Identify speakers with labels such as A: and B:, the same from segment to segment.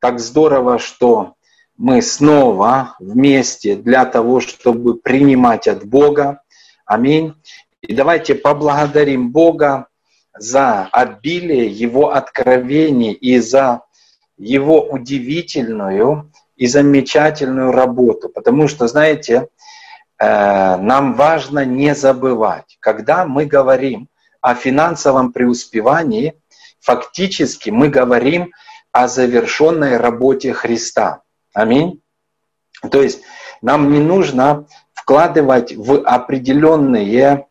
A: Так здорово, что мы снова вместе для того, чтобы принимать от Бога. Аминь. И давайте поблагодарим Бога за обилие Его откровений и за Его удивительную и замечательную работу. Потому что, знаете, нам важно не забывать, когда мы говорим о финансовом преуспевании, фактически мы говорим о завершенной работе Христа. Аминь. То есть нам не нужно вкладывать в определенные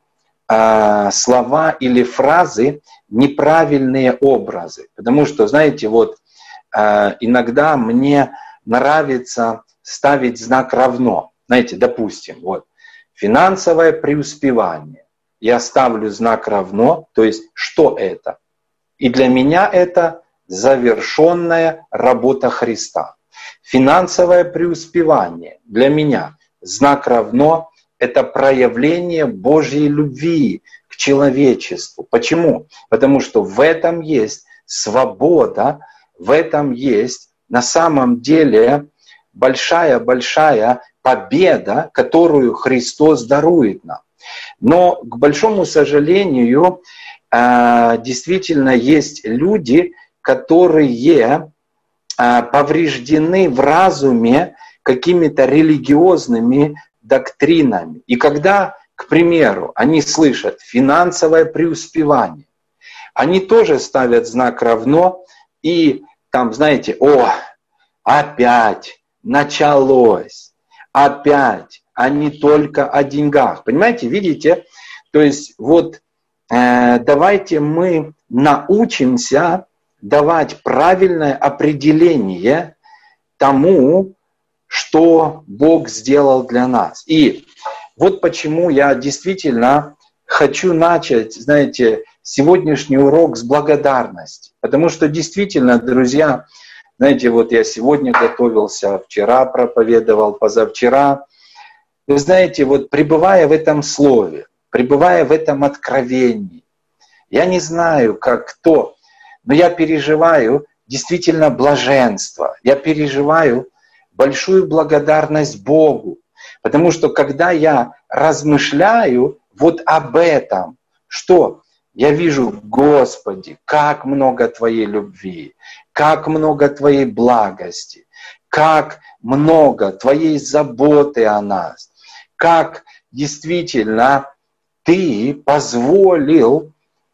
A: слова или фразы неправильные образы. Потому что, знаете, вот иногда мне нравится ставить знак равно. Знаете, допустим, вот финансовое преуспевание. Я ставлю знак равно, то есть что это? И для меня это завершенная работа Христа. Финансовое преуспевание для меня знак равно это проявление Божьей любви к человечеству. Почему? Потому что в этом есть свобода, в этом есть на самом деле большая-большая победа, которую Христос дарует нам. Но, к большому сожалению, действительно есть люди, которые повреждены в разуме какими-то религиозными доктринами. И когда, к примеру, они слышат финансовое преуспевание, они тоже ставят знак равно и там, знаете, опять началось, опять, а не только о деньгах. Понимаете, видите? То есть вот давайте мы научимся давать правильное определение тому, что Бог сделал для нас. И вот почему я действительно хочу начать, знаете, сегодняшний урок с благодарности. Потому что действительно, друзья, знаете, вот я сегодня готовился, вчера проповедовал, позавчера. Вы знаете, вот пребывая в этом слове, пребывая в этом откровении, я не знаю, как кто, но я переживаю действительно блаженство, я переживаю большую благодарность Богу. Потому что когда я размышляю вот об этом, что я вижу, Господи, как много Твоей любви, как много Твоей благости, как много Твоей заботы о нас, как действительно Ты позволил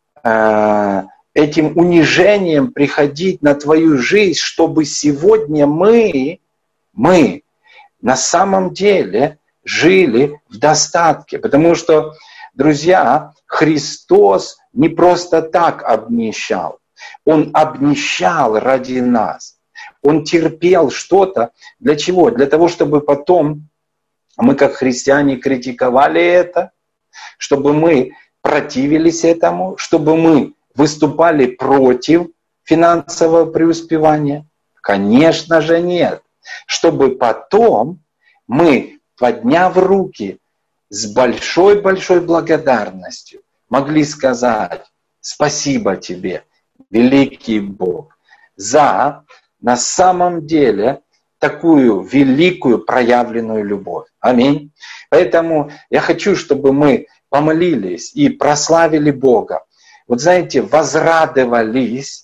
A: этим унижением приходить на Твою жизнь, чтобы сегодня мы на самом деле жили в достатке. Потому что, друзья, Христос не просто так обнищал. Он обнищал ради нас. Он терпел что-то. Для чего? Для того, чтобы потом мы, как христиане, критиковали это, чтобы мы противились этому, чтобы мы выступали против финансового преуспевания. Конечно же нет. Чтобы потом мы, подняв руки с большой-большой благодарностью, могли сказать: спасибо Тебе, великий Бог, за на самом деле такую великую проявленную любовь. Аминь. Поэтому я хочу, чтобы мы помолились и прославили Бога. Вот знаете, возрадовались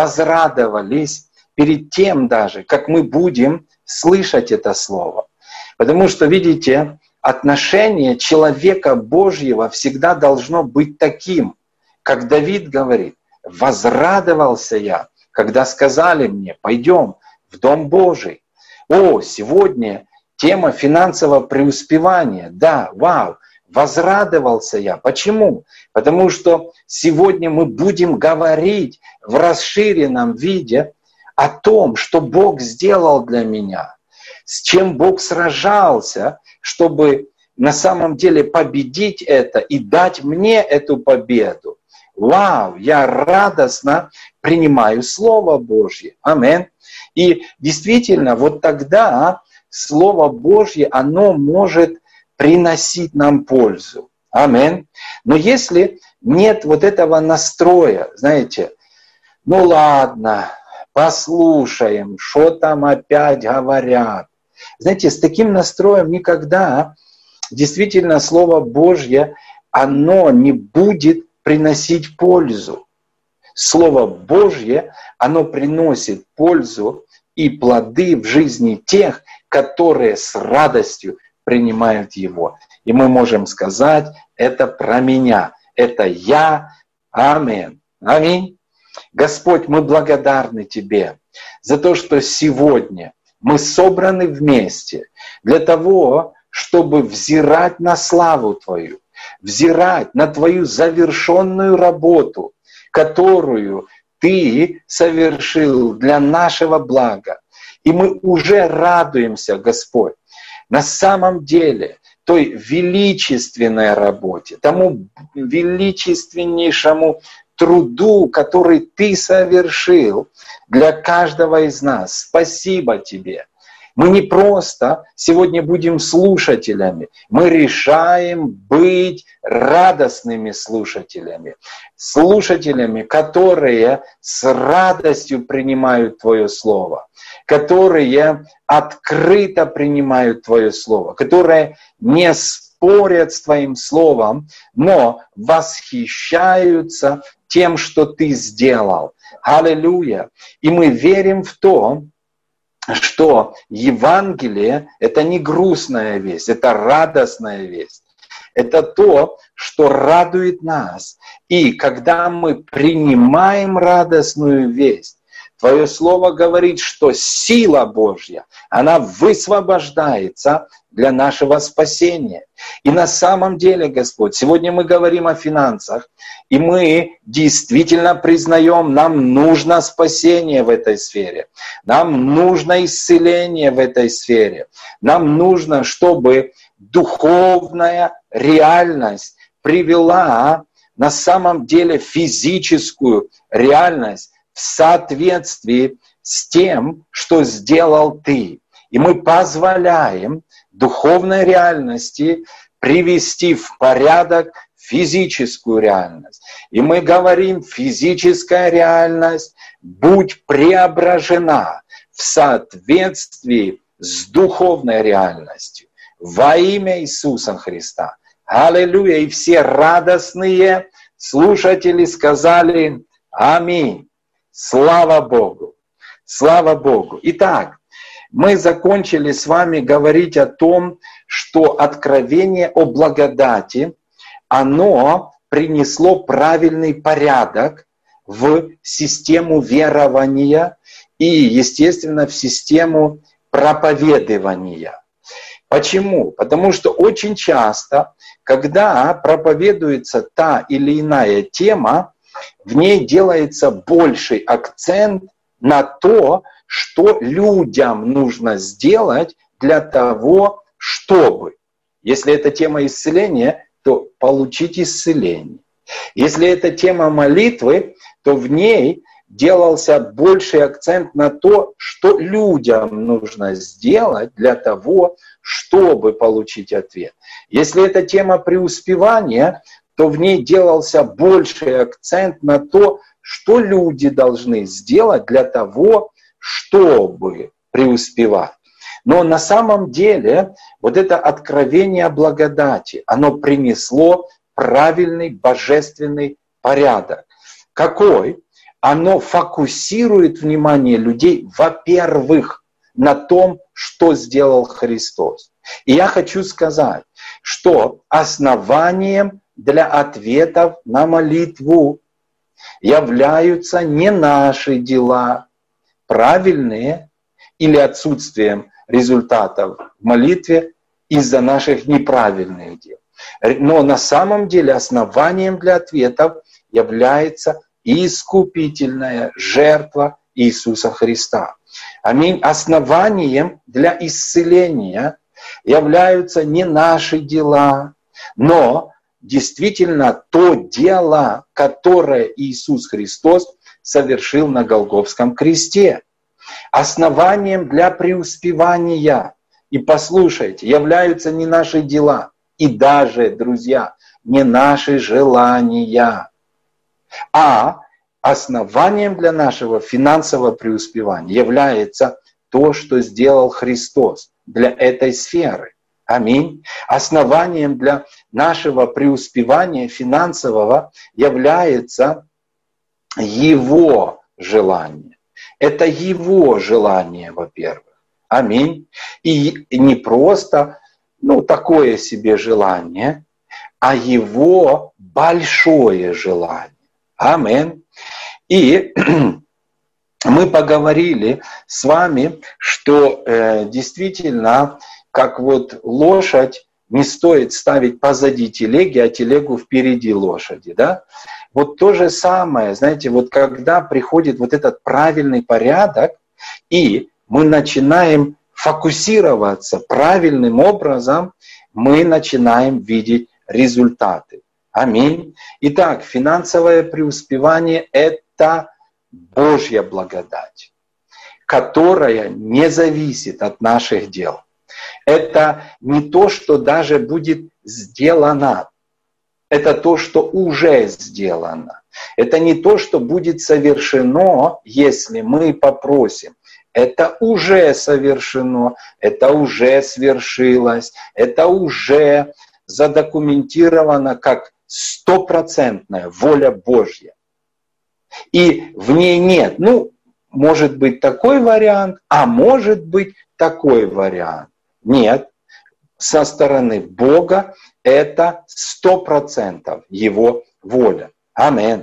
A: перед тем даже, как мы будем слышать это слово. Потому что, видите, отношение человека Божьего всегда должно быть таким, как Давид говорит: возрадовался я, когда сказали мне: пойдем в Дом Божий. Сегодня тема финансового преуспевания. Да, вау, возрадовался я. Почему? Потому что сегодня мы будем говорить в расширенном виде о том, что Бог сделал для меня, с чем Бог сражался, чтобы на самом деле победить это и дать мне эту победу. Вау, я радостно принимаю Слово Божье. Аминь. И действительно, вот тогда Слово Божье, оно может приносить нам пользу. Аминь. Но если нет вот этого настроя, знаете, ну ладно, послушаем, что там опять говорят. Знаете, с таким настроем никогда действительно Слово Божье, оно не будет приносить пользу. Слово Божье, оно приносит пользу и плоды в жизни тех, которые с радостью принимают его. И мы можем сказать, это про меня, это я. Аминь. Аминь. Господь, мы благодарны Тебе за то, что сегодня мы собраны вместе для того, чтобы взирать на славу Твою, взирать на Твою завершенную работу, которую Ты совершил для нашего блага. И мы уже радуемся, Господь, на самом деле той величественной работе, тому величественнейшему труду, который Ты совершил для каждого из нас. Спасибо Тебе. Мы не просто сегодня будем слушателями, мы решаем быть радостными слушателями. Слушателями, которые с радостью принимают Твое Слово, которые открыто принимают Твое Слово, которые не спорят с Твоим Словом, но восхищаются тем, что Ты сделал. Аллилуйя! И мы верим в то, что Евангелие – это не грустная весть, это радостная весть. Это то, что радует нас. И когда мы принимаем радостную весть, Твое Слово говорит, что сила Божья, она высвобождается для нашего спасения. И на самом деле, Господь, сегодня мы говорим о финансах, и мы действительно признаем, нам нужно спасение в этой сфере, нам нужно исцеление в этой сфере, нам нужно, чтобы духовная реальность привела на самом деле физическую реальность в соответствии с тем, что сделал Ты. И мы позволяем духовной реальности привести в порядок физическую реальность. И мы говорим, физическая реальность будь преображена в соответствии с духовной реальностью. Во имя Иисуса Христа. Аллилуйя. И все радостные слушатели сказали аминь. Слава Богу! Слава Богу! Итак, мы закончили с вами говорить о том, что откровение о благодати, оно принесло правильный порядок в систему верования и, естественно, в систему проповедования. Почему? Потому что очень часто, когда проповедуется та или иная тема, в ней делается больший акцент на то, что людям нужно сделать для того, чтобы. Если это тема исцеления, то получить исцеление. Если это тема молитвы, то в ней делался больший акцент на то, что людям нужно сделать для того, чтобы получить ответ. Если это тема преуспевания, то в ней делался больший акцент на то, что люди должны сделать для того, чтобы преуспевать. Но на самом деле вот это откровение о благодати, оно принесло правильный божественный порядок. Какой? Оно фокусирует внимание людей, во-первых, на том, что сделал Христос. И я хочу сказать, что основанием для ответов на молитву являются не наши дела, правильные или отсутствием результатов в молитве из-за наших неправильных дел. Но на самом деле основанием для ответов является искупительная жертва Иисуса Христа. Аминь. Основанием для исцеления являются не наши дела, но действительно то дело, которое Иисус Христос совершил на Голгофском кресте. Основанием для преуспевания, и послушайте, являются не наши дела, и даже, друзья, не наши желания, а основанием для нашего финансового преуспевания является то, что сделал Христос для этой сферы. Аминь. Основанием для нашего преуспевания финансового является Его желание. Это Его желание, во-первых. Аминь. И не просто такое себе желание, а Его большое желание. Аминь. И мы поговорили с вами, что действительно, как вот лошадь не стоит ставить позади телеги, а телегу впереди лошади. Да? Вот то же самое, знаете, вот когда приходит вот этот правильный порядок, и мы начинаем фокусироваться правильным образом, мы начинаем видеть результаты. Аминь. Итак, финансовое преуспевание – это Божья благодать, которая не зависит от наших дел. Это не то, что даже будет сделано. Это то, что уже сделано. Это не то, что будет совершено, если мы попросим. Это уже совершено, это уже свершилось, это уже задокументировано как 100% воля Божья. И в ней нет, может быть такой вариант, а может быть такой вариант. Нет, со стороны Бога это 100% Его воля. Аминь.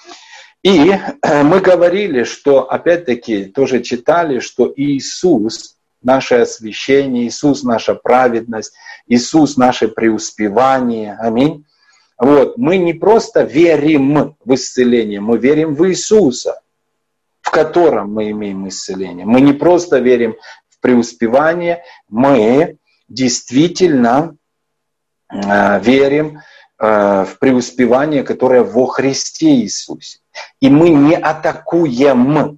A: И мы говорили, что, опять-таки, тоже читали, что Иисус, наше освящение, Иисус, наша праведность, Иисус, наше преуспевание. Аминь. Вот. Мы не просто верим в исцеление, мы верим в Иисуса, в котором мы имеем исцеление. Мы не просто верим в преуспевание, мы действительно верим в преуспевание, которое во Христе Иисусе. И мы не атакуем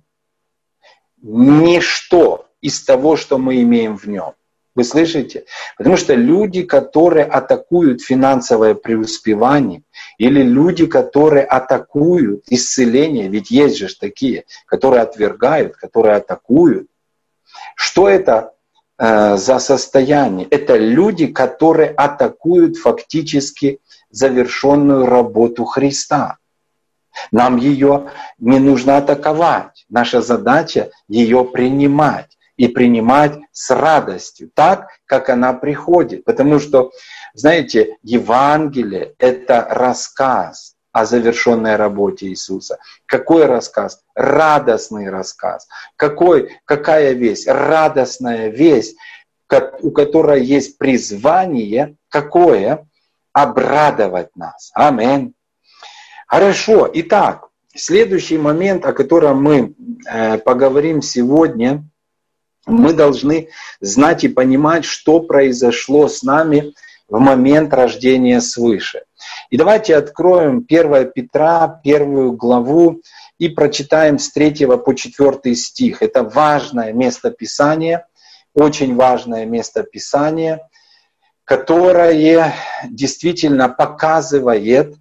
A: ничто из того, что мы имеем в Нем. Вы слышите? Потому что люди, которые атакуют финансовое преуспевание, или люди, которые атакуют исцеление, ведь есть же такие, которые отвергают, которые атакуют. Что это за состояние? Это люди, которые атакуют фактически завершенную работу Христа. Нам ее не нужно атаковать. Наша задача ее принимать. И принимать с радостью, так, как она приходит. Потому что, знаете, Евангелие — это рассказ о завершенной работе Иисуса. Какой рассказ? Радостный рассказ. Какая весть? Радостная весть, у которой есть призвание, какое? Обрадовать нас. Аминь. Хорошо. Итак, следующий момент, о котором мы поговорим сегодня, мы должны знать и понимать, что произошло с нами в момент рождения свыше. И давайте откроем 1 Петра, 1 главу, и прочитаем с 3 по 4 стих. Это важное местописание, очень важное местописание, которое действительно показывает,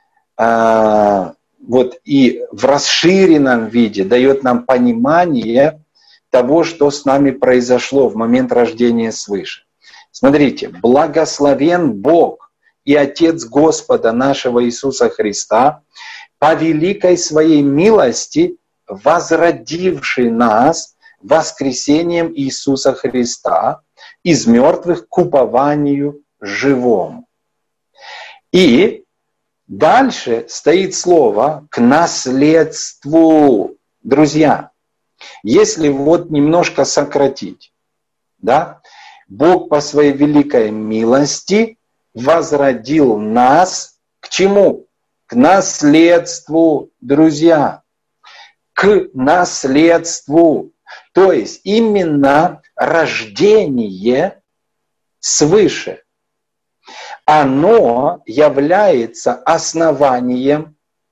A: и в расширенном виде дает нам понимание того, что с нами произошло в момент рождения свыше. Смотрите, благословен Бог и Отец Господа нашего Иисуса Христа, по великой своей милости, возродивший нас воскресением Иисуса Христа из мертвых к упованию живому. И дальше стоит слово «к наследству». Друзья, если немножко сократить, да, Бог по своей великой милости возродил нас к чему? К наследству, друзья. К наследству. То есть именно рождение свыше, оно является основанием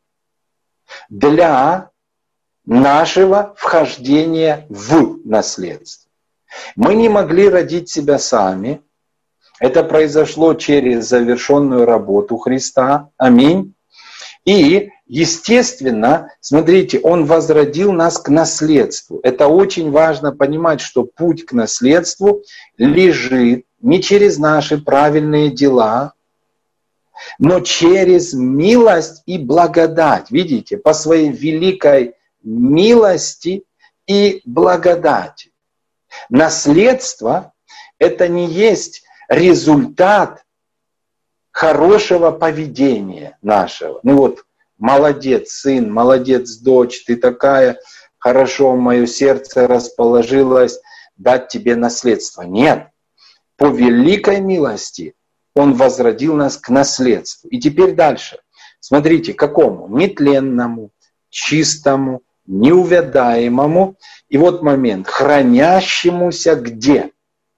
A: для нашего вхождения в наследство. Мы не могли родить себя сами. Это произошло через завершенную работу Христа. Аминь. И естественно, смотрите, Он возродил нас к наследству. Это очень важно понимать, что путь к наследству лежит не через наши правильные дела, но через милость и благодать. Видите, по своей великой милости и благодати. Наследство – это не есть результат хорошего поведения нашего. Ну вот, молодец, сын, молодец, дочь, ты такая, хорошо в мое сердце расположилась дать тебе наследство. Нет, по великой милости Он возродил нас к наследству. И теперь дальше. Смотрите, какому? Нетленному, чистому, неувядаемому. И вот момент. Хранящемуся где?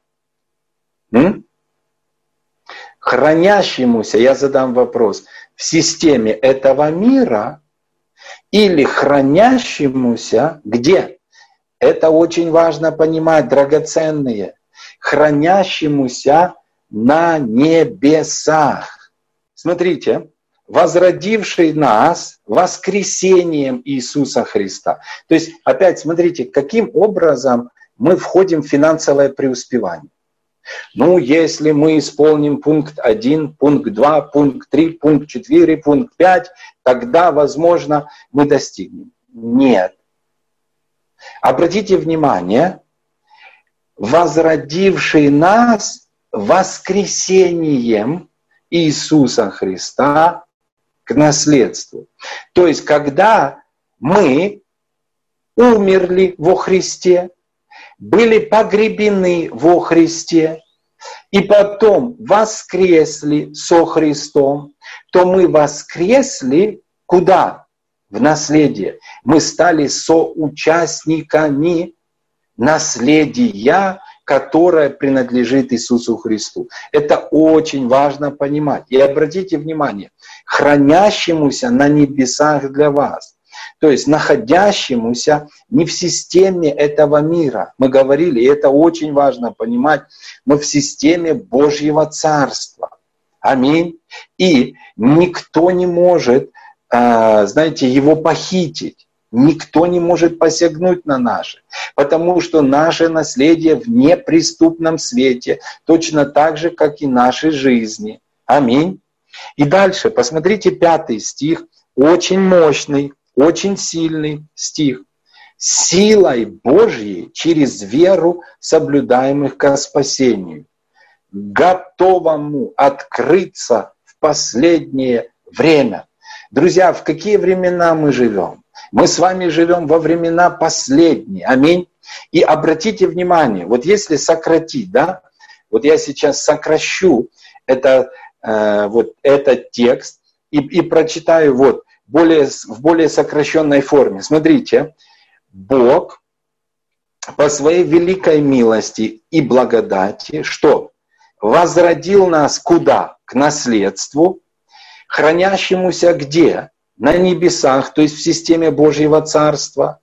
A: Хранящемуся, я задам вопрос, в системе этого мира или хранящемуся где? Это очень важно понимать, драгоценные. Хранящемуся на небесах. Смотрите, возродивший нас воскресением Иисуса Христа. То есть, опять смотрите, каким образом мы входим в финансовое преуспевание. Ну, если мы исполним пункт 1, пункт 2, пункт 3, пункт 4, пункт 5, тогда, возможно, мы достигнем. Нет. Обратите внимание, возродивший нас воскресением Иисуса Христа к наследству. То есть, когда мы умерли во Христе, были погребены во Христе, и потом воскресли со Христом, то мы воскресли куда? В наследие. Мы стали соучастниками наследия, которое принадлежит Иисусу Христу. Это очень важно понимать. И обратите внимание, хранящемуся на небесах для вас. То есть находящемуся не в системе этого мира. Мы говорили, и это очень важно понимать, мы в системе Божьего Царства. Аминь. И никто не может, знаете, его похитить. Никто не может посягнуть на наше, потому что наше наследие в неприступном свете, точно так же, как и наши жизни. Аминь. И дальше, посмотрите 5 стих, очень мощный, очень сильный стих. Силой Божьей через веру соблюдаемых ко спасению, готовому открыться в последнее время. Друзья, в какие времена мы живем? Мы с вами живем во времена последние. Аминь. И обратите внимание, вот если сократить, да, вот я сейчас сокращу вот этот текст и прочитаю вот в более сокращенной форме. Смотрите, Бог по своей великой милости и благодати, что? Возродил нас куда? К наследству, хранящемуся где? На небесах, то есть в системе Божьего Царства,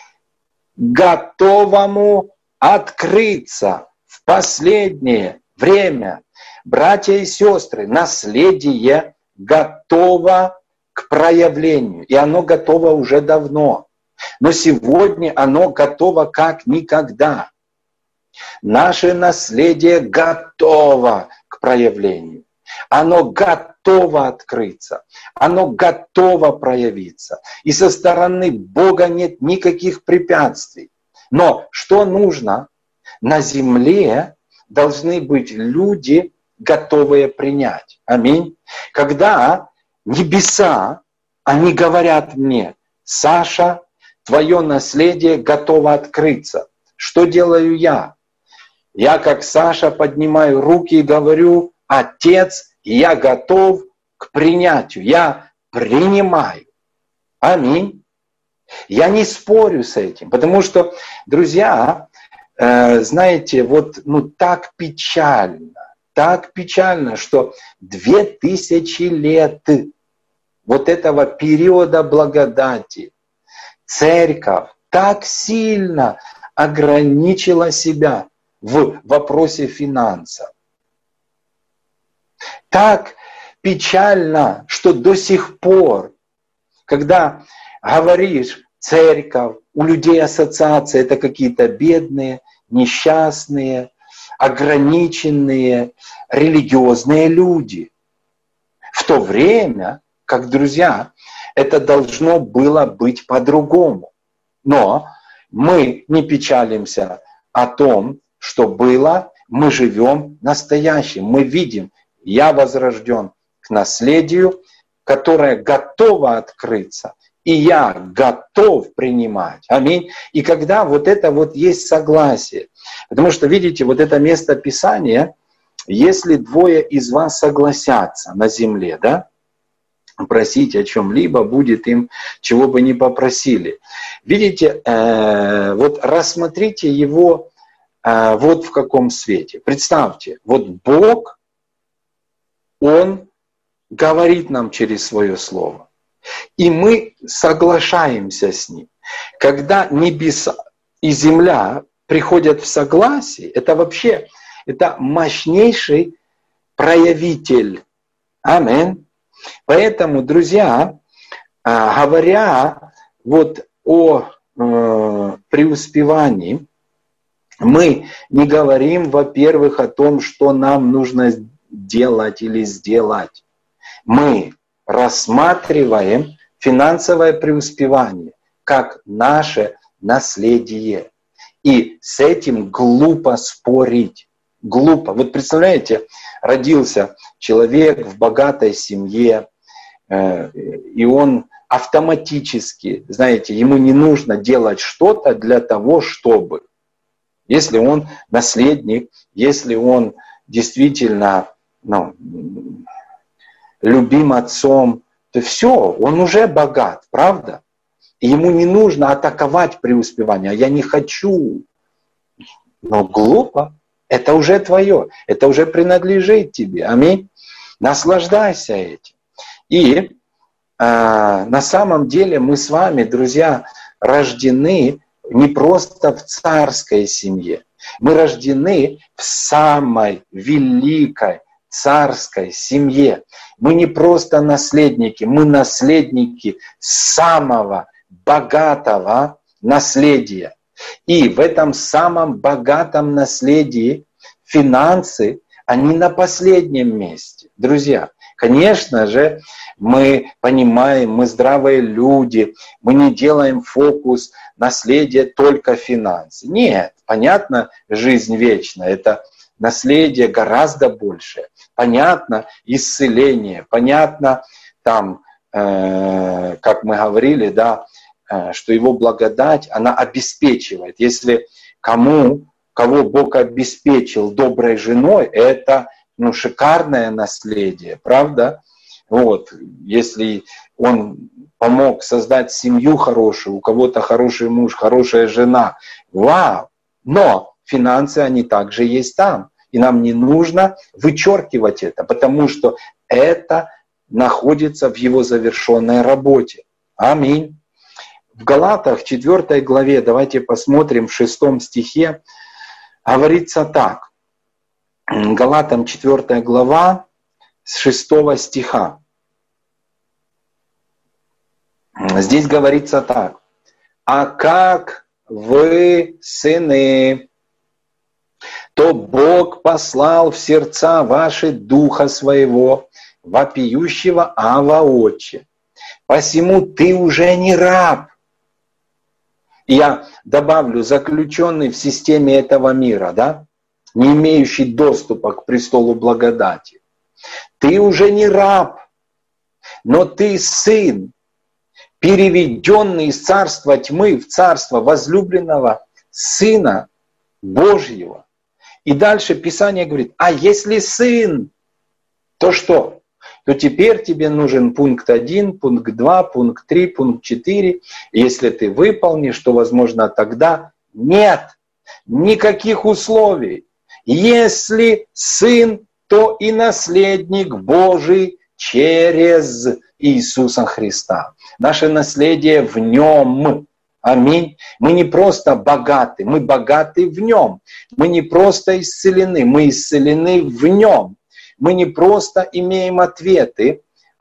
A: готовому открыться в последнее время. Братья и сестры, наследие готово к проявлению, и оно готово уже давно. Но сегодня оно готово как никогда. Наше наследие готово к проявлению. Оно готово открыться, оно готово проявиться. И со стороны Бога нет никаких препятствий. Но что нужно? На земле должны быть люди, готовые принять. Аминь. Когда небеса, они говорят мне: Саша, твое наследие готово открыться. Что делаю я? Я, как Саша, поднимаю руки и говорю: Отец, я готов к принятию, я принимаю. Аминь. Я не спорю с этим, потому что, друзья, знаете, вот так печально, что 2000 лет вот этого периода благодати церковь так сильно ограничила себя в вопросе финансов. Так печально, что до сих пор Когда говоришь церковь, у людей ассоциация, это какие-то бедные, несчастные, ограниченные, религиозные люди. В то время, как, друзья, это должно было быть по-другому. Но мы не печалимся о том, что было, мы живем настоящим. Мы видим, я возрожден к наследию, которое готово открыться, и я готов принимать. Аминь. И когда вот это вот есть согласие, потому что, видите, вот это место Писания, если двое из вас согласятся на земле, да, просить о чем-либо, будет им, чего бы ни попросили. Видите, вот рассмотрите его вот в каком свете. Представьте, вот Бог, Он говорит нам через свое слово. И мы соглашаемся с Ним. Когда небеса и земля приходят в согласие, это вообще, это мощнейший проявитель. Аминь. Поэтому, друзья, говоря вот о преуспевании, мы не говорим, во-первых, о том, что нам нужно делать или сделать. Мы рассматриваем финансовое преуспевание как наше наследие. И с этим глупо спорить. Глупо. Вот представляете, родился человек в богатой семье, и он автоматически, знаете, ему не нужно делать что-то для того, чтобы. Если он наследник, если он действительно любим отцом, то все, он уже богат, правда? И ему не нужно атаковать преуспевание. А я не хочу. Но глупо. Это уже твое. Это уже принадлежит тебе. Аминь. Наслаждайся этим. И на самом деле мы с вами, друзья, рождены не просто в царской семье. Мы рождены в самой великой царской семье. Мы не просто наследники, мы наследники самого богатого наследия. И в этом самом богатом наследии финансы, они на последнем месте. Друзья, конечно же, мы понимаем, мы здравые люди, мы не делаем фокус наследия только финансы. Нет, понятно, жизнь вечная, это наследие гораздо большее. Понятно, исцеление, понятно, там, как мы говорили, да, что его благодать, она обеспечивает. Если кого Бог обеспечил доброй женой, это шикарное наследие, правда? Вот, если он помог создать семью хорошую, у кого-то хороший муж, хорошая жена, вау! Но финансы, они также есть там. И нам не нужно вычеркивать это, потому что это находится в его завершенной работе. Аминь. В Галатах 4 главе, давайте посмотрим, в 6 стихе, говорится так. Галатам 4 глава, с 6 стиха. Здесь говорится так. «А как вы, сыны, то Бог послал в сердца ваши Духа Своего, вопиющего Ава Отче. Посему ты уже не раб». И я добавлю, заключенный в системе этого мира, да, не имеющий доступа к престолу благодати. Ты уже не раб, но ты сын, переведенный из царства тьмы в царство возлюбленного Сына Божьего. И дальше Писание говорит, а если сын, то что? То теперь тебе нужен пункт 1, пункт 2, пункт 3, пункт 4. Если ты выполнишь, то, возможно, тогда нет никаких условий. Если сын, то и наследник Божий через Иисуса Христа. Наше наследие в Нем. Аминь. Мы не просто богаты, мы богаты в Нем. Мы не просто исцелены, мы исцелены в Нем. Мы не просто имеем ответы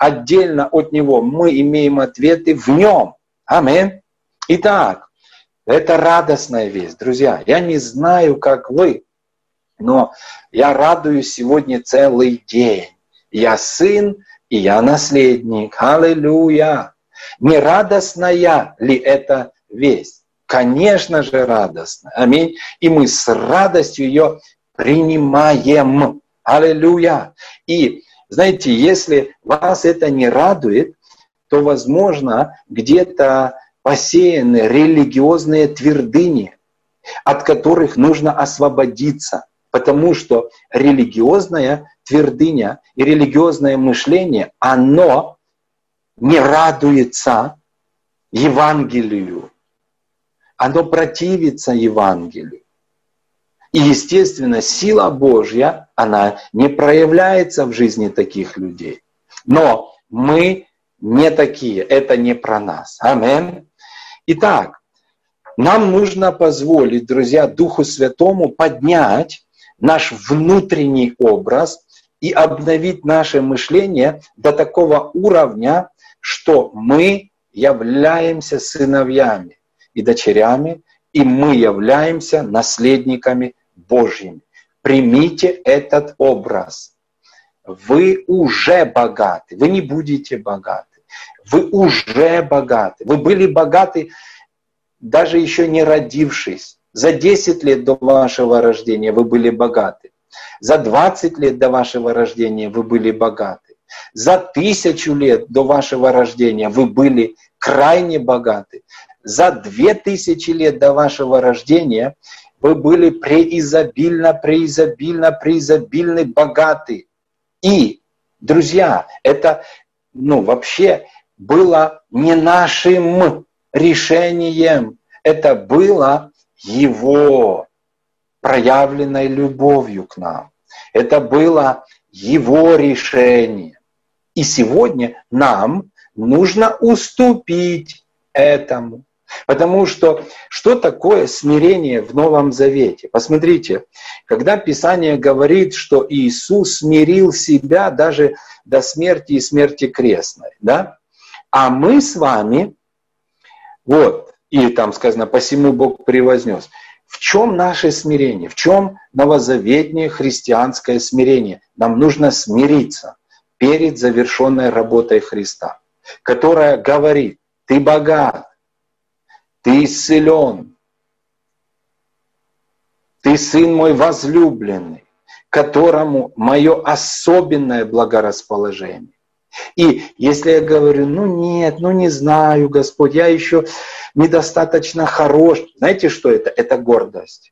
A: отдельно от Него, мы имеем ответы в Нем. Аминь. Итак, это радостная весть, друзья. Я не знаю, как вы, но я радуюсь сегодня целый день. Я сын, и я наследник. Аллилуйя! Не радостная ли это весть? Конечно же радостная. Аминь. И мы с радостью ее принимаем. Аллилуйя! И знаете, если вас это не радует, то, возможно, где-то посеяны религиозные твердыни, от которых нужно освободиться. Потому что религиозная твердыня и религиозное мышление, оно не радуется Евангелию. Оно противится Евангелию. И, естественно, сила Божья, она не проявляется в жизни таких людей. Но мы не такие, это не про нас. Аминь. Итак, нам нужно позволить, друзья, Духу Святому поднять наш внутренний образ и обновить наше мышление до такого уровня, что мы являемся сыновьями и дочерями, и мы являемся наследниками Божьими. Примите этот образ. Вы уже богаты, вы не будете богаты. Вы уже богаты. Вы были богаты, даже еще не родившись. За 10 лет до вашего рождения вы были богаты. За 20 лет до вашего рождения вы были богаты. За 1000 лет до вашего рождения вы были крайне богаты. За 2000 лет до вашего рождения вы были преизобильно богаты. И, друзья, это вообще было не нашим решением, это было Его проявленной любовью к нам. Это было Его решение. И сегодня нам нужно уступить этому. Потому что такое смирение в Новом Завете? Посмотрите, когда Писание говорит, что Иисус смирил себя даже до смерти и смерти крестной, да? А мы с вами, и там сказано, посему Бог превознес. В чем наше смирение? В чем новозаветнее христианское смирение? Нам нужно смириться перед завершенной работой Христа, которая говорит, ты богат, ты исцелен, ты сын мой возлюбленный, которому мое особенное благорасположение. И если я говорю, не знаю, Господь, я еще недостаточно хорош. Знаете, что это? Это гордость.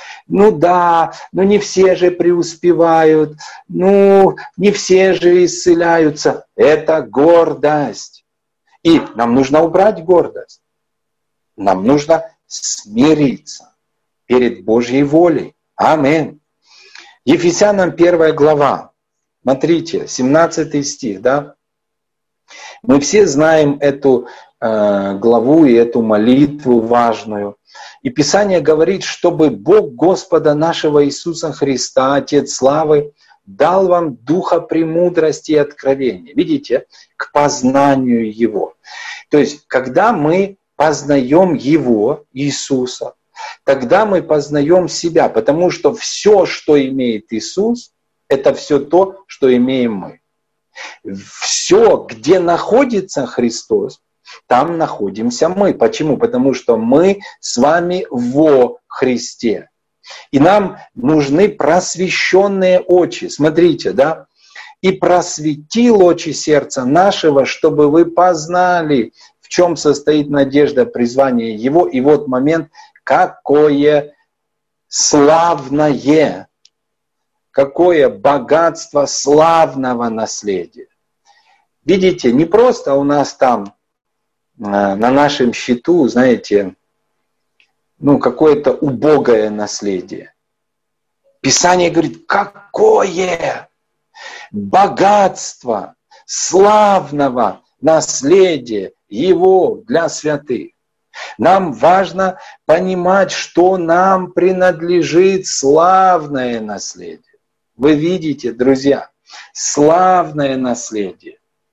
A: Не все же преуспевают, не все же исцеляются. Это гордость. И нам нужно убрать гордость. Нам нужно смириться перед Божьей волей. Аминь. Ефесянам 1 глава. Смотрите, 17 стих, да? Мы все знаем эту главу и эту молитву важную. И Писание говорит, чтобы Бог Господа нашего Иисуса Христа, Отец славы, дал вам духа премудрости и откровения. Видите, к познанию Его. То есть, когда мы познаем Его, Иисуса, тогда мы познаем себя, потому что все, что имеет Иисус, это все то, что имеем мы. Все, где находится Христос, там находимся мы. Почему? Потому что мы с вами во Христе. И нам нужны просвещенные очи. Смотрите, да? И просветил очи сердца нашего, чтобы вы познали, в чем состоит надежда призвания Его. И вот момент, какое славное, какое богатство славного наследия. Видите, не просто у нас там на нашем счету, знаете, какое-то убогое наследие. Писание говорит, какое богатство славного наследия Его для святых. Нам важно понимать, что нам принадлежит славное наследие. Вы видите, друзья, славное наследие.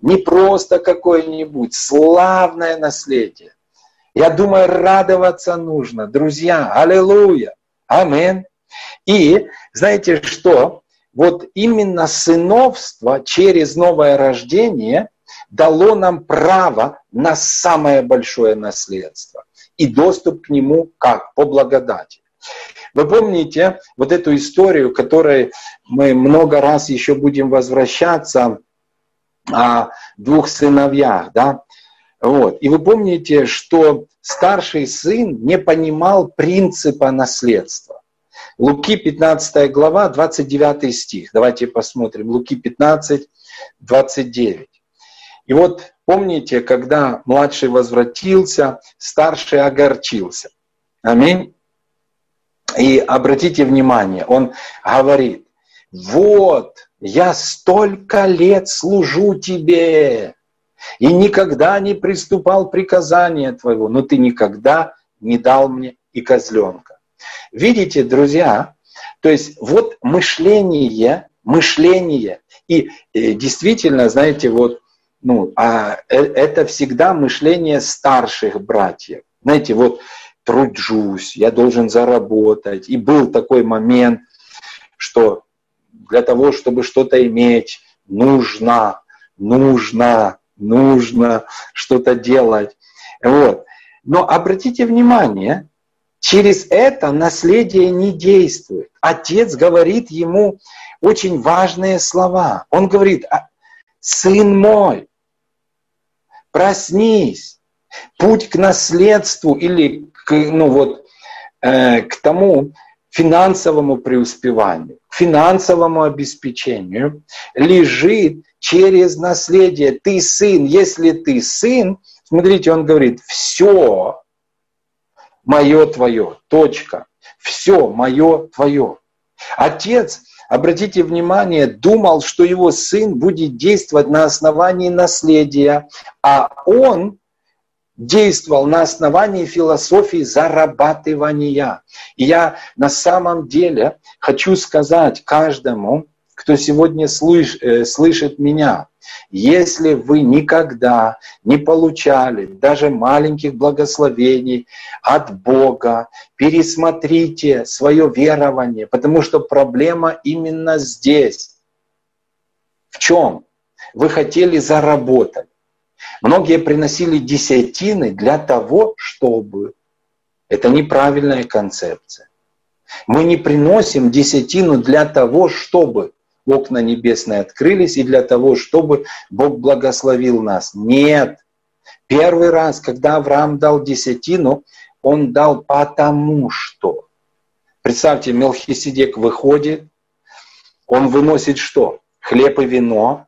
A: Не просто какое-нибудь, славное наследие. Я думаю, радоваться нужно, друзья. Аллилуйя. Аминь. И знаете что? Вот именно сыновство через новое рождение дало нам право на самое большое наследство. И доступ к нему как? По благодати. Вы помните вот эту историю, к которой мы много раз еще будем возвращаться, о двух сыновьях, да? Вот. И вы помните, что старший сын не понимал принципа наследства. Луки 15 глава, 29 стих. Давайте посмотрим. Луки 15, 29. И вот помните, когда младший возвратился, старший огорчился. Аминь. И обратите внимание, он говорит: вот, я столько лет служу тебе и никогда не приступал приказания твоего, но ты никогда не дал мне и козленка. Видите, друзья, то есть вот мышление, и действительно, знаете, вот, это всегда мышление старших братьев. Знаете, вот тружусь, я должен заработать. И был такой момент, что для того, чтобы что-то иметь, нужно что-то делать. Вот. Но обратите внимание, через это наследие не действует. Отец говорит ему очень важные слова. Он говорит: сын мой, проснись. Путь к наследству или к тому финансовому преуспеванию, к финансовому обеспечению лежит через наследие. Ты сын, если ты сын, смотрите, он говорит: все мое твое, точка, все мое твое. Отец, обратите внимание, думал, что его сын будет действовать на основании наследия, а он действовал на основании философии зарабатывания. И я на самом деле хочу сказать каждому, кто сегодня слышит меня: если вы никогда не получали даже маленьких благословений от Бога, пересмотрите свое верование, потому что проблема именно здесь. В чем? Вы хотели заработать. Многие приносили десятины для того, чтобы. Это неправильная концепция. Мы не приносим десятину для того, чтобы окна небесные открылись и для того, чтобы Бог благословил нас. Нет. Первый раз, когда Авраам дал десятину, он дал потому что. Представьте, Мелхиседек выходит, он выносит что? Хлеб и вино.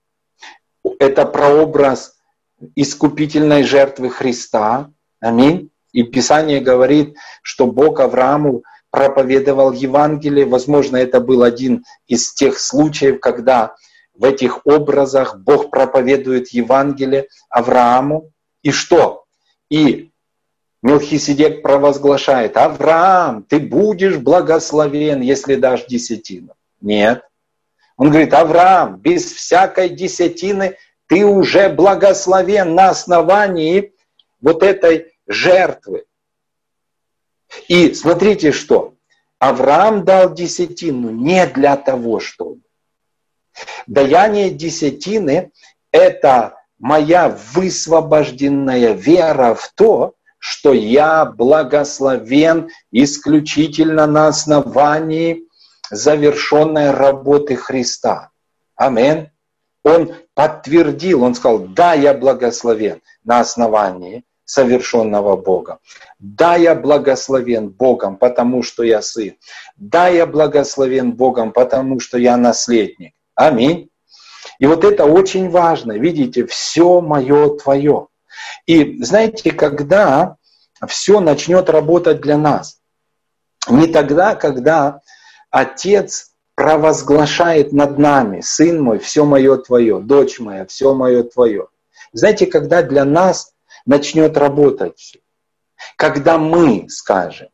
A: Это прообраз искупительной жертвы Христа. Аминь. И Писание говорит, что Бог Аврааму проповедовал Евангелие. Возможно, это был один из тех случаев, когда в этих образах Бог проповедует Евангелие Аврааму. И что? И Мелхиседек провозглашает: Авраам, ты будешь благословен, если дашь десятину. Нет. Он говорит: Авраам, без всякой десятины ты уже благословен на основании вот этой жертвы. И смотрите, что Авраам дал десятину не для того, чтобы. Даяние десятины – это моя высвобожденная вера в то, что я благословен исключительно на основании завершенной работы Христа. Аминь. Он подтвердил, он сказал: да, я благословен на основании совершенного Богом. Да, я благословен Богом, потому что я сын. Да, я благословен Богом, потому что я наследник. Аминь. И вот это очень важно. Видите, все мое твое. И знаете, когда все начнет работать для нас, не тогда, когда Отец провозглашает над нами: сын мой, все мое твое, дочь моя, все мое твое. Знаете, когда для нас начнет работать все? Когда мы скажем: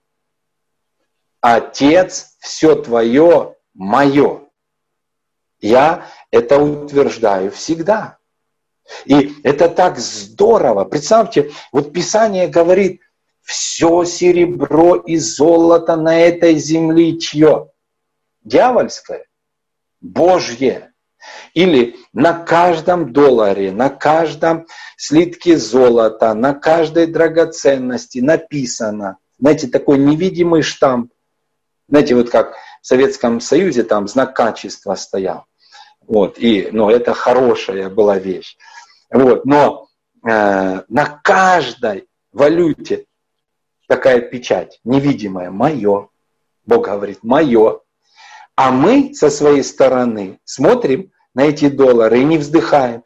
A: Отец, все твое, мое. Я это утверждаю всегда. И это так здорово. Представьте, вот Писание говорит, все серебро и золото на этой земле чье? Дьявольское? Божье. Или на каждом долларе, на каждом слитке золота, на каждой драгоценности написано, знаете, такой невидимый штамп. Знаете, вот как в Советском Союзе там знак качества стоял. Вот, это хорошая была вещь. Вот, но на каждой валюте такая печать невидимая, мое. Бог говорит, мое. А мы со своей стороны смотрим на эти доллары и не вздыхаем.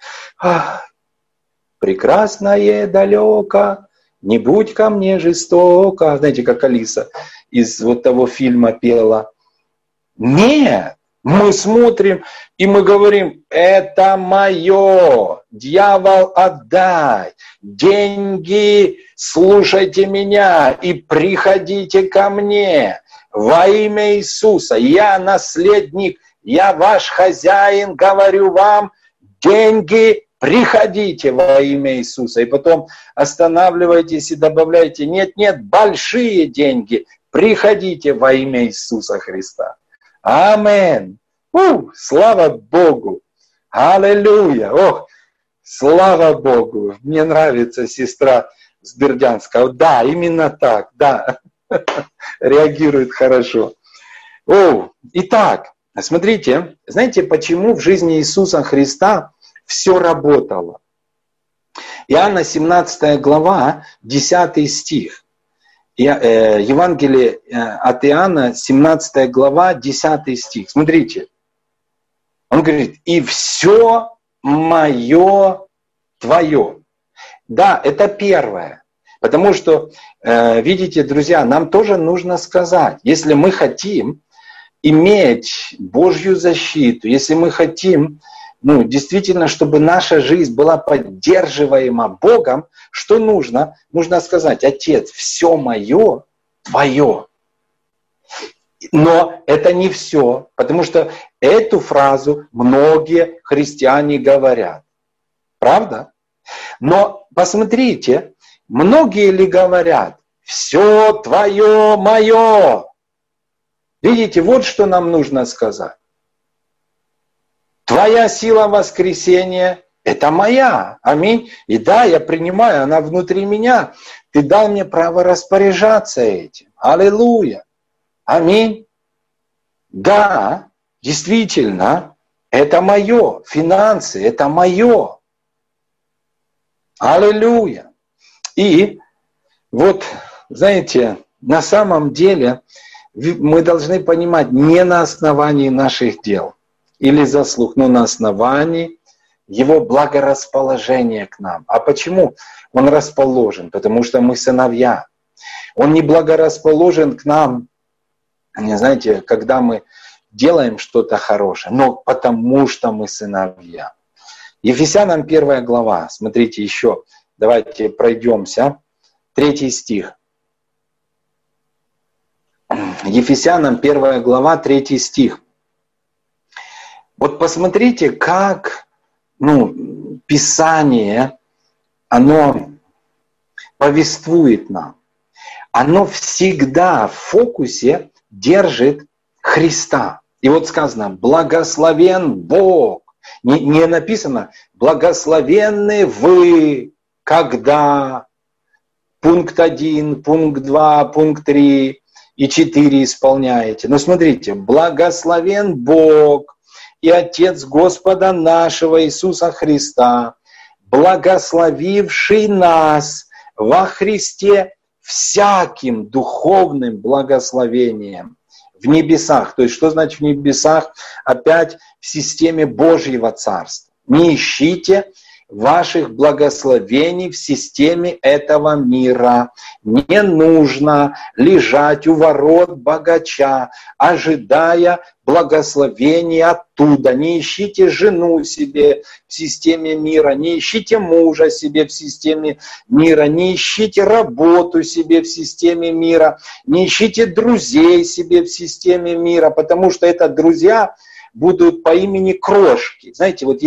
A: Прекрасное далеко, не будь ко мне жестоко. Знаете, как Алиса из вот того фильма пела. Нет, мы смотрим и мы говорим, это мое, дьявол отдай, деньги, слушайте меня и приходите ко мне. Во имя Иисуса, я наследник, я ваш хозяин, говорю вам, деньги, приходите во имя Иисуса. И потом останавливайтесь и добавляйте, нет, большие деньги, приходите во имя Иисуса Христа. Аминь. Слава Богу. Аллилуйя. Ох, слава Богу. Мне нравится сестра с Бердянска. Да, именно так, да. Реагирует хорошо. Итак, смотрите, знаете, почему в жизни Иисуса Христа все работало? Иоанна 17 глава, 10 стих. Евангелие от Иоанна, 17 глава, 10 стих. Смотрите. Он говорит, и все мое твое. Да, это первое. Потому что, видите, друзья, нам тоже нужно сказать, если мы хотим иметь Божью защиту, если мы хотим, действительно, чтобы наша жизнь была поддерживаема Богом, что нужно? Нужно сказать, Отец, все мое твое. Но это не все, потому что эту фразу многие христиане говорят. Правда? Но посмотрите, многие ли говорят, все твое мое? Видите, вот что нам нужно сказать. Твоя сила воскресения – это моя. Аминь. И да, я принимаю, она внутри меня. Ты дал мне право распоряжаться этим. Аллилуйя. Аминь. Да, действительно, это мое. Финансы – это мое. Аллилуйя. И вот, знаете, на самом деле мы должны понимать не на основании наших дел или заслуг, но на основании Его благорасположения к нам. А почему Он расположен? Потому что мы сыновья. Он не благорасположен к нам, знаете, когда мы делаем что-то хорошее, но потому что мы сыновья. Ефесянам 1 глава, смотрите еще, давайте пройдемся, 3 стих. Ефесянам 1 глава, 3 стих. Вот посмотрите, как Писание, оно повествует нам. Оно всегда в фокусе держит Христа. И вот сказано, благословен Бог. Не написано, благословенны вы, когда пункт 1, пункт 2, пункт 3 и 4 исполняете. Но смотрите, благословен Бог и Отец Господа нашего Иисуса Христа, благословивший нас во Христе всяким духовным благословением в небесах. То есть, что значит в небесах? Опять в системе Божьего Царства. Не ищите ваших благословений в системе этого мира. Не нужно лежать у ворот богача, ожидая благословения оттуда. Не ищите жену себе в системе мира, не ищите мужа себе в системе мира, не ищите работу себе в системе мира, не ищите друзей себе в системе мира, потому что это друзья будут по имени крошки. Знаете, вот есть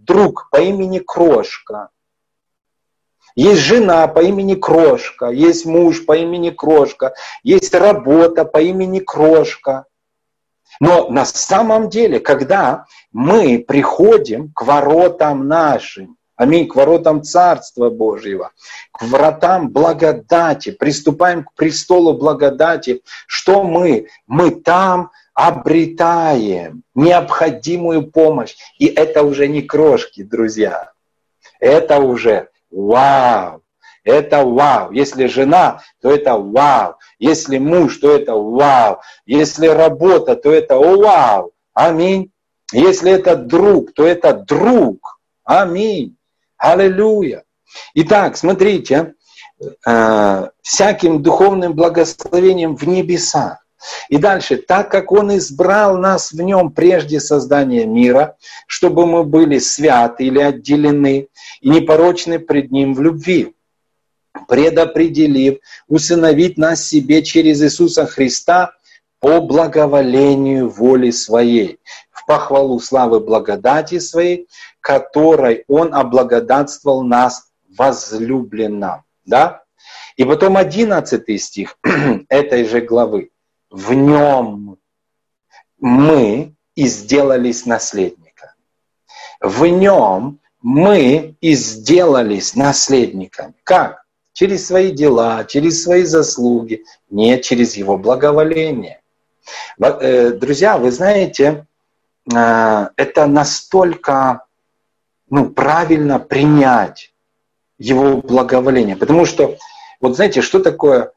A: друг по имени Крошка. Есть жена по имени Крошка, есть муж по имени Крошка, есть работа по имени Крошка. Но на самом деле, когда мы приходим к воротам нашим, аминь, к воротам Царства Божьего, к вратам благодати, приступаем к престолу благодати, что мы? Мы там обретаем необходимую помощь. И это уже не крошки, друзья. Это уже вау. Это вау. Если жена, то это вау. Если муж, то это вау. Если работа, то это вау. Аминь. Если это друг, то это друг. Аминь. Аллилуйя. Итак, смотрите, всяким духовным благословением в небесах. И дальше, так как Он избрал нас в Нем прежде создания мира, чтобы мы были святы или отделены и непорочны пред Ним в любви, предопределив усыновить нас себе через Иисуса Христа по благоволению воли Своей, в похвалу славы благодати Своей, которой Он облагодатствовал нас возлюбленным. Да? И потом 11 стих этой же главы. В Нем мы и сделались наследниками. В Нем мы и сделались наследниками. Как? Через свои дела, через свои заслуги, не через Его благоволение. Друзья, вы знаете, это настолько правильно принять Его благоволение. Потому что, вот знаете, что такое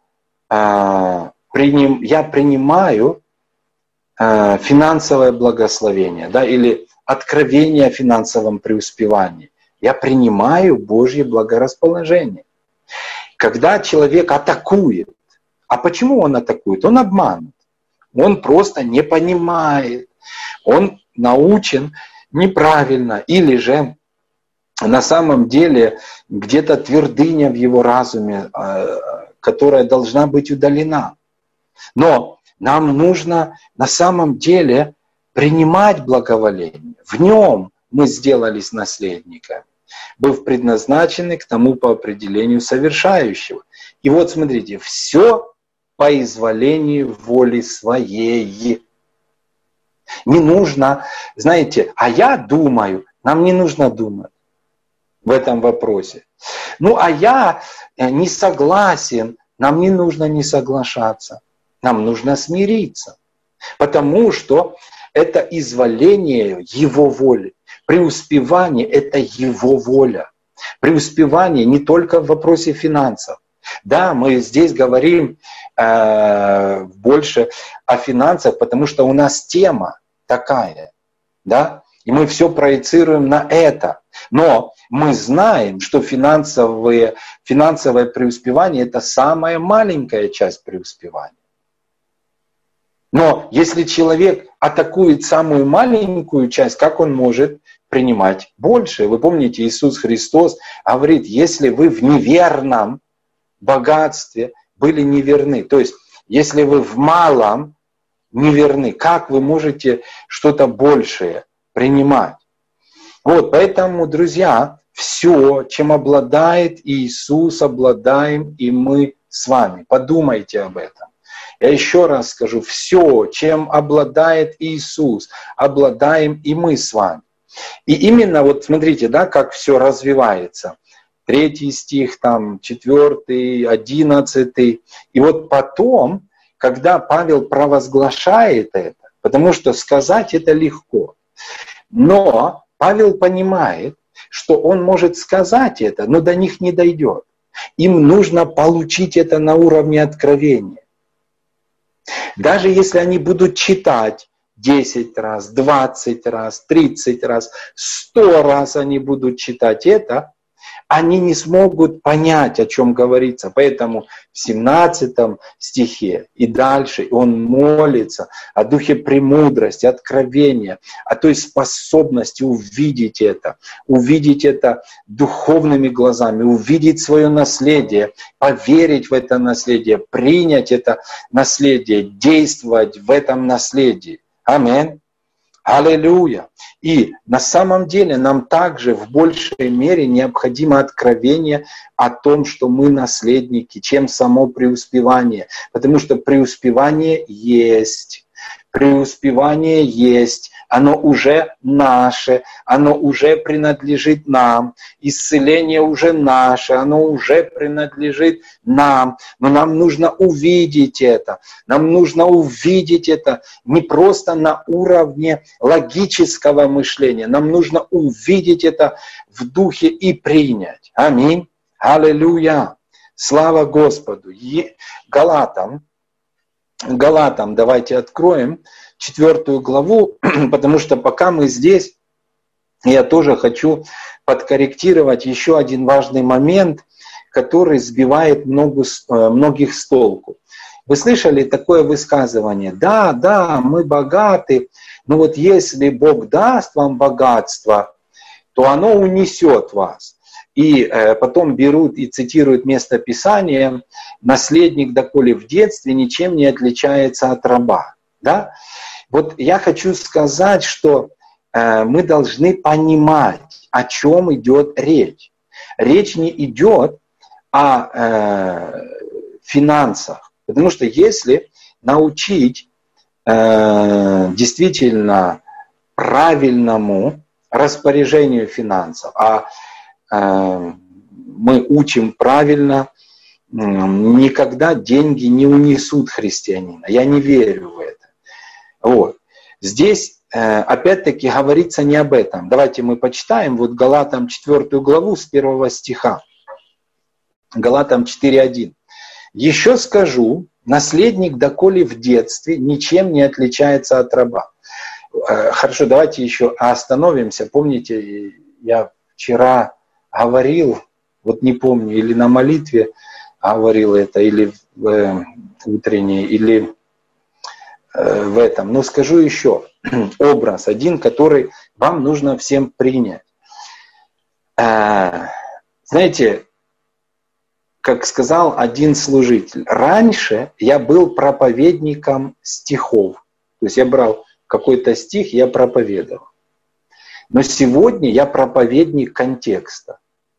A: я принимаю финансовое благословение, да, или откровение о финансовом преуспевании. Я принимаю Божье благорасположение. Когда человек атакует, а почему он атакует? Он обманут. Он просто не понимает. Он научен неправильно. Или же на самом деле где-то твердыня в его разуме, которая должна быть удалена. Но нам нужно на самом деле принимать благоволение. В Нем мы сделались наследниками, быв предназначены к тому по определению совершающего. И вот смотрите, все по изволению воли Своей. Не нужно, знаете, а я думаю, нам не нужно думать в этом вопросе. А я не согласен, нам не нужно не соглашаться. Нам нужно смириться, потому что это изволение Его воли. Преуспевание – это Его воля. Преуспевание не только в вопросе финансов. Да, мы здесь говорим больше о финансах, потому что у нас тема такая, да, и мы все проецируем на это. Но мы знаем, что финансовое преуспевание – это самая маленькая часть преуспевания. Но если человек атакует самую маленькую часть, как он может принимать больше? Вы помните, Иисус Христос говорит, если вы в неверном богатстве были неверны, то есть если вы в малом неверны, как вы можете что-то большее принимать? Вот, поэтому, друзья, все, чем обладает Иисус, обладаем и мы с вами. Подумайте об этом. Я еще раз скажу, все, чем обладает Иисус, обладаем и мы с вами. И именно вот смотрите, да, как все развивается. 3 стих, 4, 11. И вот потом, когда Павел провозглашает это, потому что сказать это легко, но Павел понимает, что он может сказать это, но до них не дойдет. Им нужно получить это на уровне откровения. Даже если они будут читать 10 раз, 20 раз, 30 раз, 100 раз они будут читать это, они не смогут понять, о чем говорится. Поэтому в 17 стихе и дальше он молится о духе премудрости, откровения, о той способности увидеть это духовными глазами, увидеть свое наследие, поверить в это наследие, принять это наследие, действовать в этом наследии. Аминь. Аллилуйя. И на самом деле нам также в большей мере необходимо откровение о том, что мы наследники, чем само преуспевание. Потому что преуспевание есть. Преуспевание есть. Оно уже наше, оно уже принадлежит нам. Исцеление уже наше, оно уже принадлежит нам. Но нам нужно увидеть это. Нам нужно увидеть это не просто на уровне логического мышления. Нам нужно увидеть это в духе и принять. Аминь. Аллилуйя. Слава Господу. Галатам давайте откроем 4 главу, потому что пока мы здесь, я тоже хочу подкорректировать еще один важный момент, который сбивает многих с толку. Вы слышали такое высказывание? Да, мы богаты, но вот если Бог даст вам богатство, то оно унесет вас. И потом берут и цитируют место Писания: наследник, доколе в детстве, ничем не отличается от раба. Да? Вот я хочу сказать, что мы должны понимать, о чем идет речь. Речь не идет о финансах. Потому что если научить действительно правильному распоряжению финансов, мы учим правильно, никогда деньги не унесут христианина. Я не верю в это. Вот. Здесь опять-таки говорится не об этом. Давайте мы почитаем вот Галатам 4 главу с 1 стиха. Галатам 4:1. «Еще скажу, наследник, доколе в детстве, ничем не отличается от раба». Хорошо, давайте еще остановимся. Помните, я вчера говорил, вот не помню, или на молитве говорил это, или в утренней, или в этом. Но скажу еще образ один, который вам нужно всем принять. Знаете, как сказал один служитель, раньше я был проповедником стихов. То есть я брал какой-то стих, я проповедовал. Но сегодня я проповедник контекста.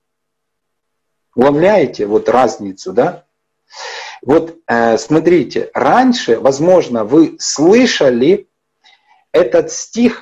A: Улавливаете вот разницу, да? Вот смотрите, раньше, возможно, вы слышали этот стих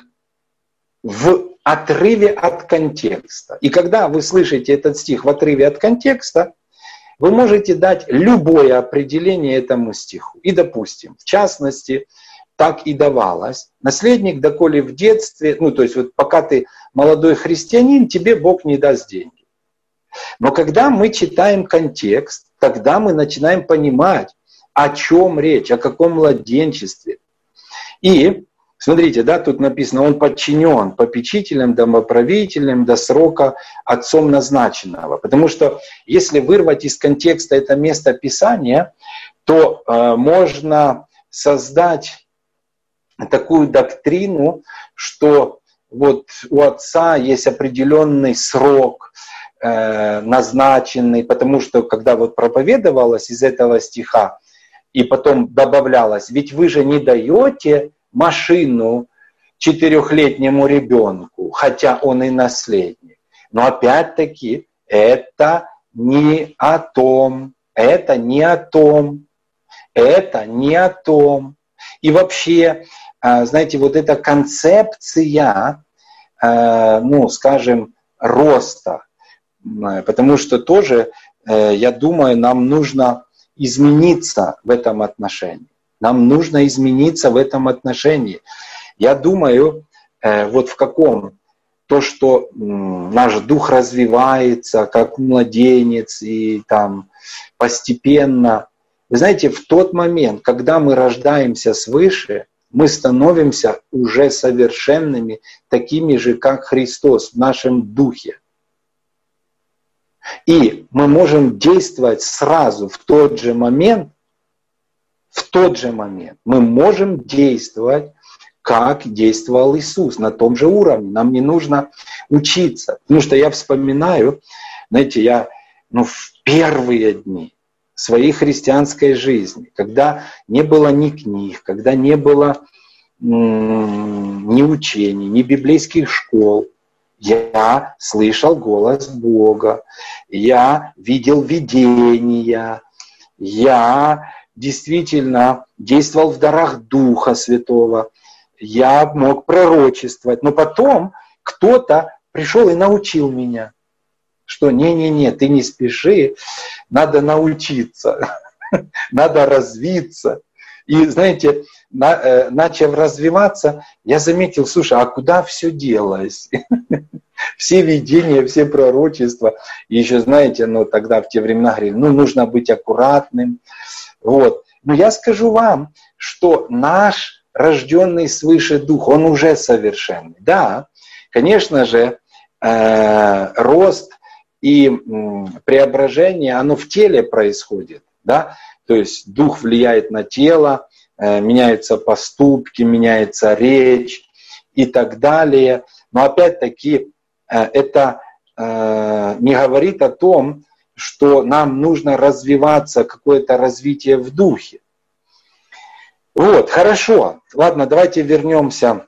A: в отрыве от контекста. И когда вы слышите этот стих в отрыве от контекста, вы можете дать любое определение этому стиху. И, допустим, в частности, так и давалось. Наследник, доколе в детстве, то есть вот пока ты молодой христианин, тебе Бог не даст деньги. Но когда мы читаем контекст, тогда мы начинаем понимать, о чем речь, о каком младенчестве. И, смотрите, да, тут написано, он подчинен попечителям, домоправителям до срока отцом назначенного. Потому что если вырвать из контекста это место Писания, то можно создать такую доктрину, что вот у отца есть определенный срок, назначенный, потому что когда вот проповедовалось из этого стиха и потом добавлялось, ведь вы же не даете машину 4-летнему ребенку, хотя он и наследник. Но опять-таки это не о том, это не о том, это не о том. И вообще, знаете, вот эта концепция, скажем, роста, потому что тоже, я думаю, нам нужно измениться в этом отношении. Нам нужно измениться в этом отношении. Я думаю, вот в каком? То, что наш дух развивается, как младенец, и там постепенно. Вы знаете, в тот момент, когда мы рождаемся свыше, мы становимся уже совершенными, такими же, как Христос в нашем духе. И мы можем действовать сразу, в тот же момент, мы можем действовать, как действовал Иисус, на том же уровне. Нам не нужно учиться. Потому что я вспоминаю, знаете, я в первые дни своей христианской жизни, когда не было ни книг, когда не было ни учений, ни библейских школ. Я слышал голос Бога, я видел видения, я действительно действовал в дарах Духа Святого, я мог пророчествовать. Но потом кто-то пришел и научил меня, что не-не-не, ты не спеши, надо научиться, надо развиться. И знаете, начав развиваться, я заметил, слушай, а куда все делось? Все видения, все пророчества. И еще, знаете, тогда в те времена говорили, нужно быть аккуратным. Вот. Но я скажу вам, что наш рожденный свыше Дух, он уже совершенный. Да, конечно же, рост и преображение, оно в теле происходит. Да? То есть Дух влияет на тело, меняются поступки, меняется речь и так далее. Но опять-таки это не говорит о том, что нам нужно развиваться, какое-то развитие в духе. Вот, хорошо. Ладно, давайте вернемся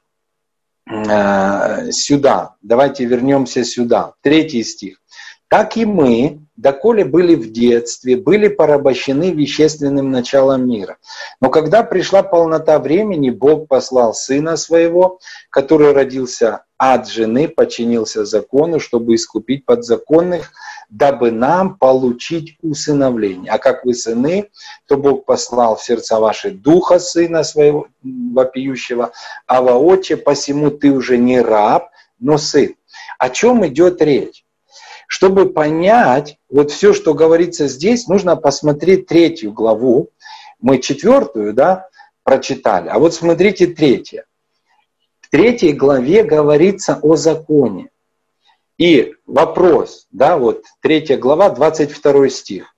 A: сюда. Давайте вернемся сюда. 3 стих. «Так и мы, доколе были в детстве, были порабощены вещественным началом мира. Но когда пришла полнота времени, Бог послал Сына Своего, который родился от жены, подчинился закону, чтобы искупить подзаконных, дабы нам получить усыновление. А как вы сыны, то Бог послал в сердца ваши Духа Сына Своего вопиющего, а воотче, посему ты уже не раб, но сын». О чем идет речь? Чтобы понять вот все, что говорится здесь, нужно посмотреть 3 главу. Мы 4, прочитали, а вот смотрите 3. В 3 главе говорится о законе. И вопрос, 3 глава, 22 стих.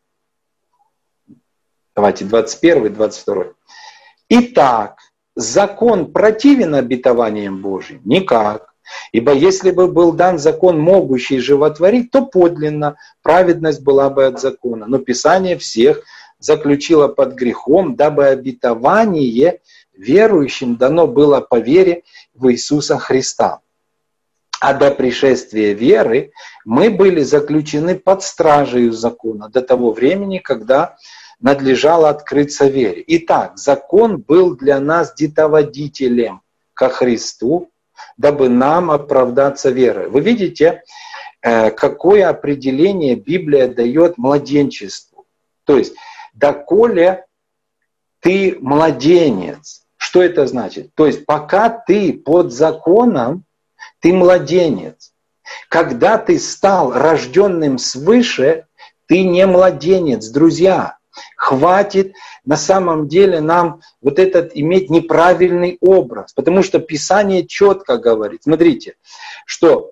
A: Давайте 21, 22. «Итак, закон противен обетованиям Божьим? Никак. Ибо если бы был дан закон, могущий животворить, то подлинно праведность была бы от закона. Но Писание всех заключило под грехом, дабы обетование верующим дано было по вере в Иисуса Христа. А до пришествия веры мы были заключены под стражей закона до того времени, когда надлежало открыться вере. Итак, закон был для нас детоводителем ко Христу, дабы нам оправдаться верой». Вы видите, какое определение Библия дает младенчеству. То есть, доколе ты младенец. Что это значит? То есть, пока ты под законом, ты младенец. Когда ты стал рожденным свыше, ты не младенец, друзья. Хватит на самом деле нам вот этот иметь неправильный образ, потому что Писание четко говорит. Смотрите, что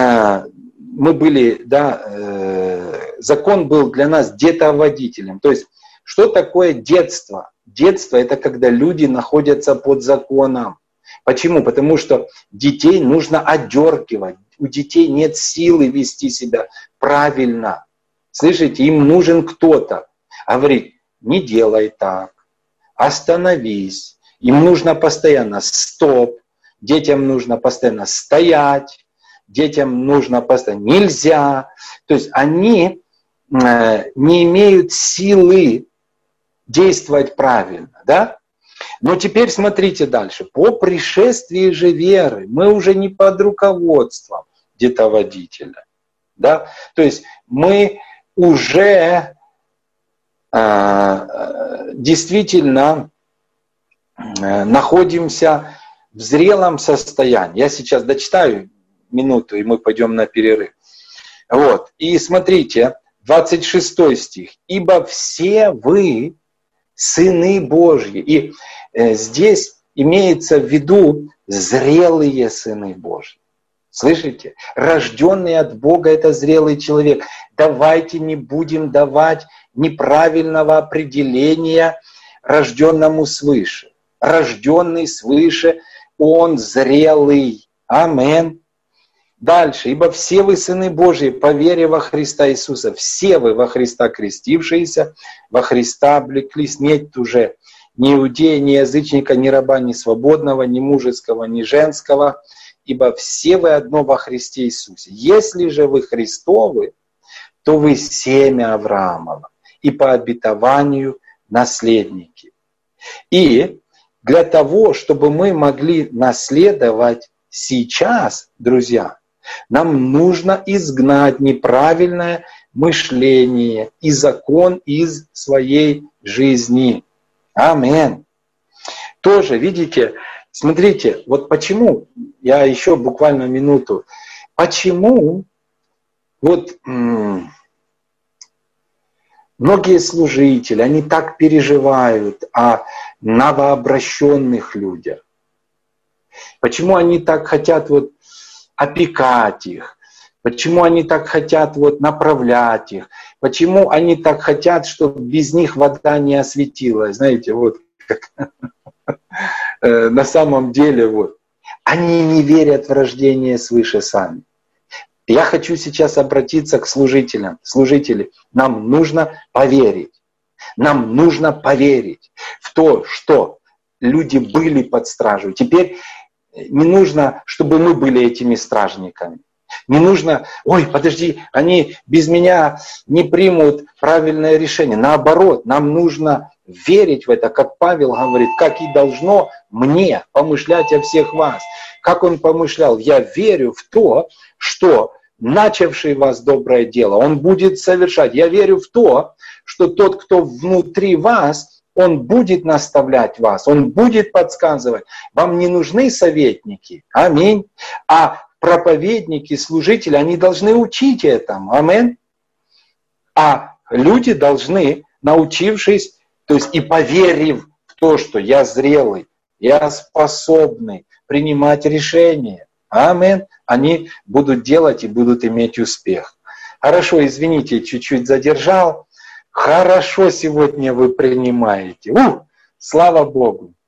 A: мы были, закон был для нас детоводителем. То есть, что такое детство? Детство — это когда люди находятся под законом. Почему? Потому что детей нужно отдергивать. У детей нет силы вести себя правильно. Слышите, им нужен кто-то. Говорит, не делай так, остановись. Им нужно постоянно стоп. Детям нужно постоянно стоять. Детям нужно постоянно нельзя. То есть они не имеют силы действовать правильно, да? Но теперь смотрите дальше. По пришествии же веры мы уже не под руководством детоводителя, да? То есть мы уже действительно находимся в зрелом состоянии. Я сейчас дочитаю минуту, и мы пойдем на перерыв. Вот. И смотрите, 26 стих. «Ибо все вы сыны Божьи». И здесь имеется в виду зрелые сыны Божьи. Слышите? Рожденный от Бога — это зрелый человек. Давайте не будем давать неправильного определения рожденному свыше. Рожденный свыше, он зрелый. Амин. Дальше. «Ибо все вы сыны Божьи по вере во Христа Иисуса». Все вы во Христа крестившиеся, во Христа облеклись. Нет уже ни иудея, ни язычника, ни раба, ни свободного, ни мужеского, ни женского, ибо все вы одно во Христе Иисусе. Если же вы Христовы, то вы семя Авраамова и по обетованию наследники. И для того, чтобы мы могли наследовать сейчас, друзья, нам нужно изгнать неправильное мышление и закон из своей жизни. Аминь. Тоже, видите, смотрите, вот почему, я еще буквально минуту, почему вот многие служители, они так переживают о новообращенных людях. Почему они так хотят вот опекать их? Почему они так хотят вот направлять их? Почему они так хотят, чтобы без них вода не осветилась? Знаете, вот как на самом деле вот. Они не верят в рождение свыше сами. Я хочу сейчас обратиться к служителям. Служители, нам нужно поверить. Нам нужно поверить в то, что люди были под стражей. Теперь не нужно, чтобы мы были этими стражниками. Не нужно, ой, подожди, они без меня не примут правильное решение. Наоборот, нам нужно верить в это, как Павел говорит, как и должно мне помышлять о всех вас. Как он помышлял? Я верю в то, что начавший вас доброе дело, он будет совершать. Я верю в то, что тот, кто внутри вас, он будет наставлять вас, он будет подсказывать. Вам не нужны советники, аминь. А проповедники, служители, они должны учить этому, аминь. А люди должны, научившись, то есть и поверив в то, что я зрелый, я способный принимать решения, аминь, они будут делать и будут иметь успех. Хорошо, извините, чуть-чуть задержал. Хорошо сегодня вы принимаете. Слава Богу.